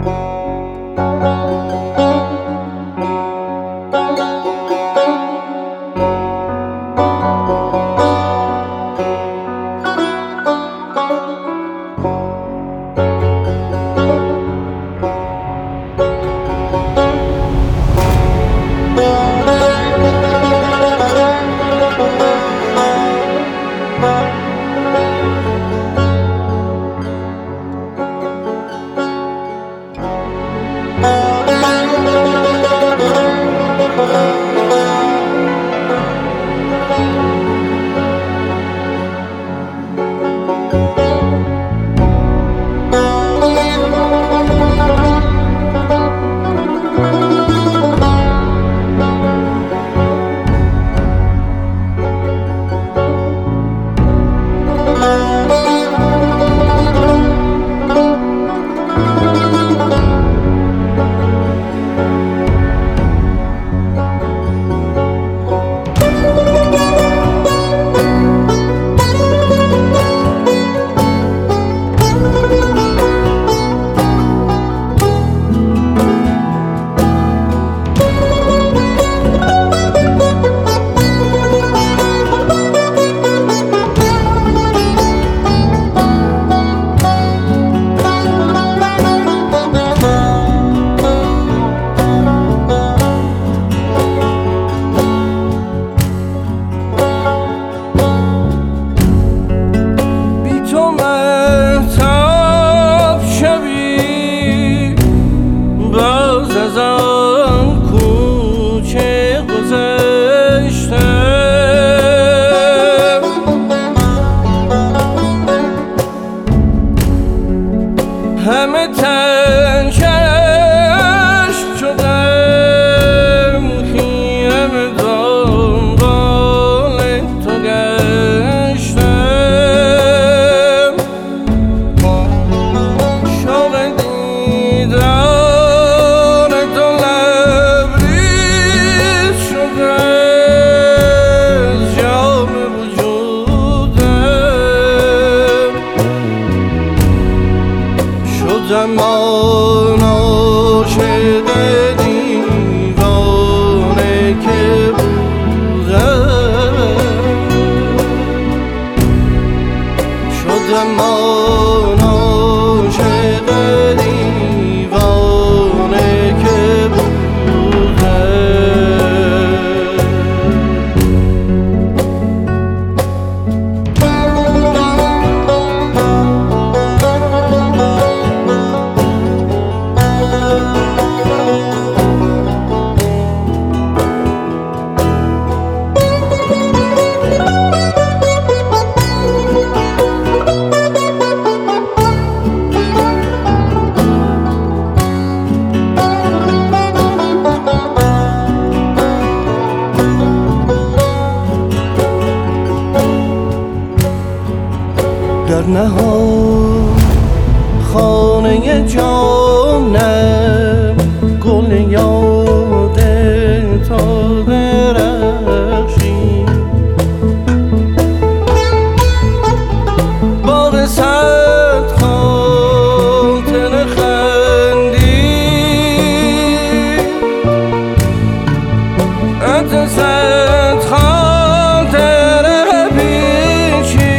همه تن چشم شدم، خیره به دنبال تو گشتم. شوق دیدار تو لبریز شده از جام وجودم. شدم آن عاشق دیوانه که بودم. شدم آن عاشق دیوانه که در نهان خانه جانم گل یاد تا درخشی. باغ صد خاطر خندی، عطر صد خاطر پیچی.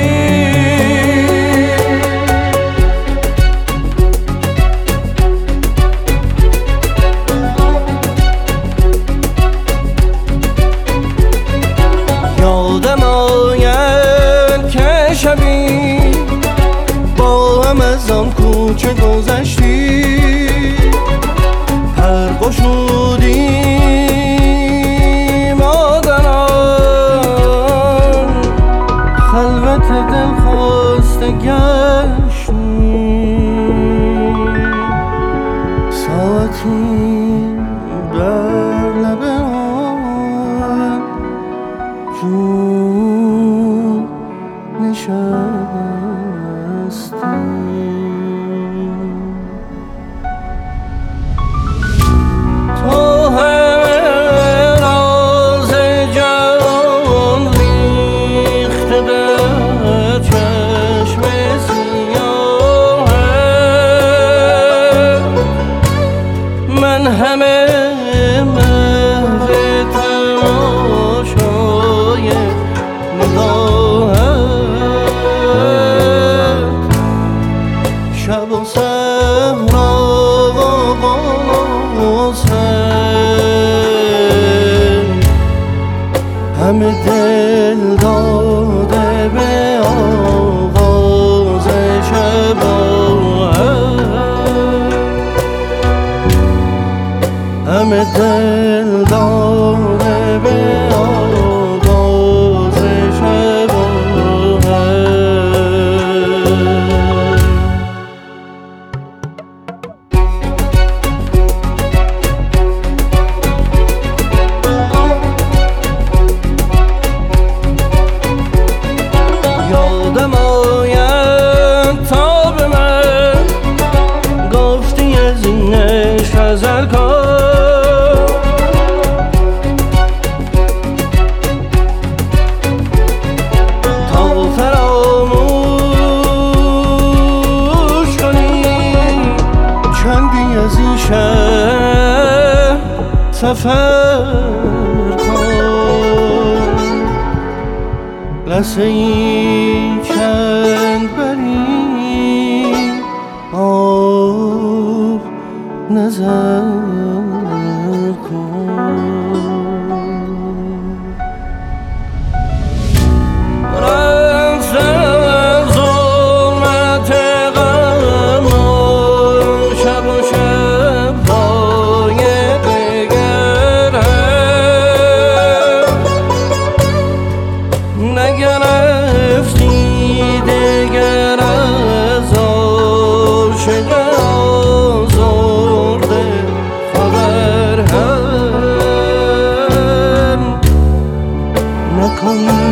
یادم آید که شبی با هم از آن کوچه گذشتی، حلقه شدیم آدم خلوت دل خواسته گشتیم. ساعتی بر لب آن جون نشستیم. تو همه راز جان ریخته در چشم سیاهم. همه محو تماشای نگاهت، شب و صحرا و حسین، همه دل داده به آغاز شباهت، همه دل داده به آغاز شباهت. یادم آید تا به من گفتی از این عشق حذر کن، تا فراموش کنی چندی از این شهر سفر کن. لحظه ای چند بری آب نظر کن. رفت از ظلمت غم و شب و شب‌های دگر نگرفتی دگر از عاشق آزرده خبر هم نکن.